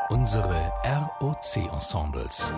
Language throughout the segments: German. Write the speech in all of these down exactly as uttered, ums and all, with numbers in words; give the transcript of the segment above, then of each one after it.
Unsere R O C-Ensembles.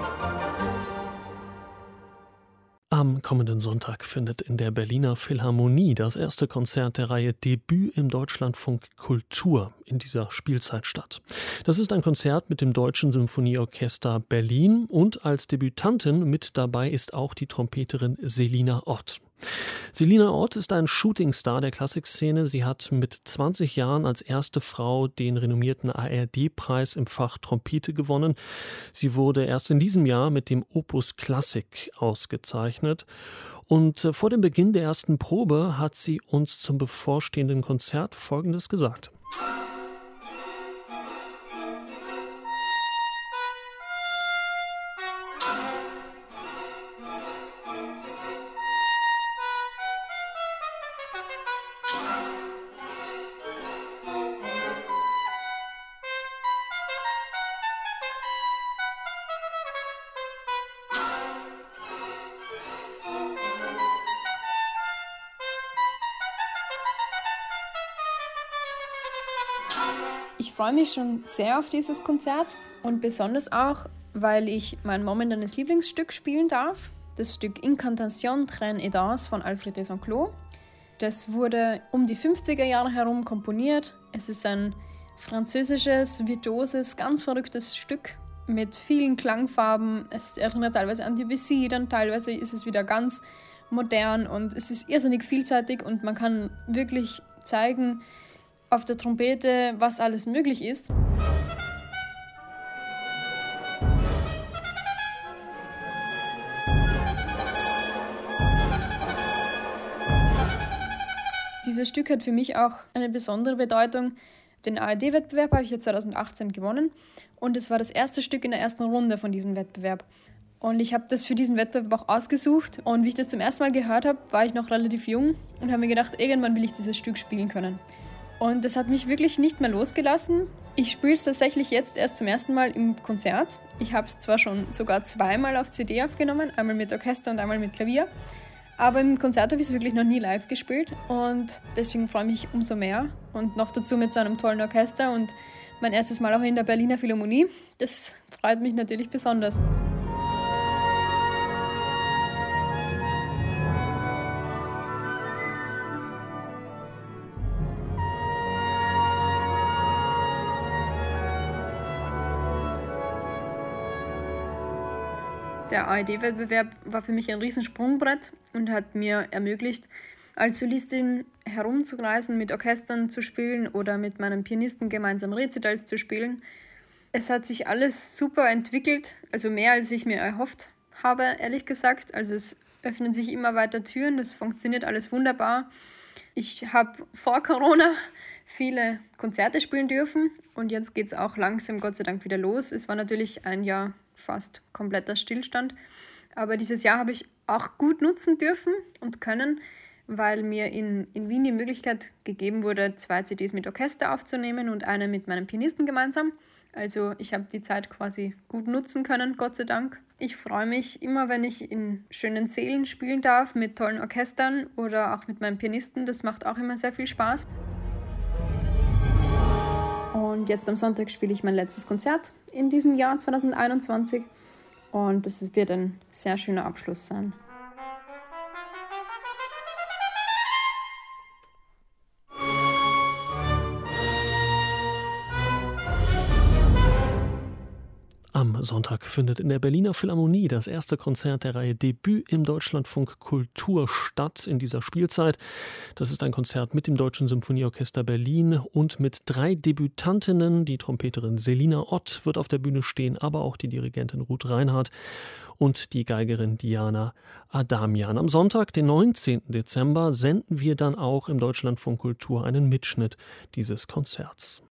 Am kommenden Sonntag findet in der Berliner Philharmonie das erste Konzert der Reihe Debüt im Deutschlandfunk Kultur in dieser Spielzeit statt. Das ist ein Konzert mit dem Deutschen Symphonieorchester Berlin und als Debütantin mit dabei ist auch die Trompeterin Selina Ott. Selina Ott ist ein Shootingstar der Klassikszene. Sie hat mit zwanzig Jahren als erste Frau den renommierten A R D-Preis im Fach Trompete gewonnen. Sie wurde erst in diesem Jahr mit dem Opus Classic ausgezeichnet. Und vor dem Beginn der ersten Probe hat sie uns zum bevorstehenden Konzert Folgendes gesagt. Ich freue mich schon sehr auf dieses Konzert und besonders auch, weil ich mein momentanes Lieblingsstück spielen darf. Das Stück Incantation, Train et Danse von Alfred de Saint-Cloud. Das wurde um die fünfziger Jahre herum komponiert. Es ist ein französisches, virtuoses, ganz verrücktes Stück mit vielen Klangfarben. Es erinnert teilweise an Debussy, dann teilweise ist es wieder ganz modern und es ist irrsinnig vielseitig und man kann wirklich zeigen, auf der Trompete, was alles möglich ist. Dieses Stück hat für mich auch eine besondere Bedeutung. Den A R D-Wettbewerb habe ich ja zweitausendachtzehn gewonnen und es war das erste Stück in der ersten Runde von diesem Wettbewerb. Und ich habe das für diesen Wettbewerb auch ausgesucht und wie ich das zum ersten Mal gehört habe, war ich noch relativ jung und habe mir gedacht, irgendwann will ich dieses Stück spielen können. Und das hat mich wirklich nicht mehr losgelassen. Ich spiele es tatsächlich jetzt erst zum ersten Mal im Konzert. Ich habe es zwar schon sogar zweimal auf C D aufgenommen, einmal mit Orchester und einmal mit Klavier, aber im Konzert habe ich es wirklich noch nie live gespielt und deswegen freue ich mich umso mehr. Und noch dazu mit so einem tollen Orchester und mein erstes Mal auch in der Berliner Philharmonie. Das freut mich natürlich besonders. Der A R D-Wettbewerb war für mich ein Riesensprungbrett und hat mir ermöglicht, als Solistin herumzureisen, mit Orchestern zu spielen oder mit meinem Pianisten gemeinsam Rezitals zu spielen. Es hat sich alles super entwickelt, also mehr als ich mir erhofft habe, ehrlich gesagt. Also es öffnen sich immer weiter Türen, das funktioniert alles wunderbar. Ich habe vor Corona viele Konzerte spielen dürfen und jetzt geht es auch langsam Gott sei Dank wieder los. Es war natürlich ein Jahr fast kompletter Stillstand, aber dieses Jahr habe ich auch gut nutzen dürfen und können, weil mir in, in Wien die Möglichkeit gegeben wurde, zwei C Ds mit Orchester aufzunehmen und eine mit meinem Pianisten gemeinsam. Also ich habe die Zeit quasi gut nutzen können, Gott sei Dank. Ich freue mich immer, wenn ich in schönen Sälen spielen darf, mit tollen Orchestern oder auch mit meinem Pianisten. Das macht auch immer sehr viel Spaß. Und jetzt am Sonntag spiele ich mein letztes Konzert in diesem Jahr zweitausendeinundzwanzig und das wird ein sehr schöner Abschluss sein. Am Sonntag findet in der Berliner Philharmonie das erste Konzert der Reihe Debüt im Deutschlandfunk Kultur statt in dieser Spielzeit. Das ist ein Konzert mit dem Deutschen Symphonieorchester Berlin und mit drei Debütantinnen. Die Trompeterin Selina Ott wird auf der Bühne stehen, aber auch die Dirigentin Ruth Reinhardt und die Geigerin Diana Adamian. Am Sonntag, den neunzehnten Dezember, senden wir dann auch im Deutschlandfunk Kultur einen Mitschnitt dieses Konzerts.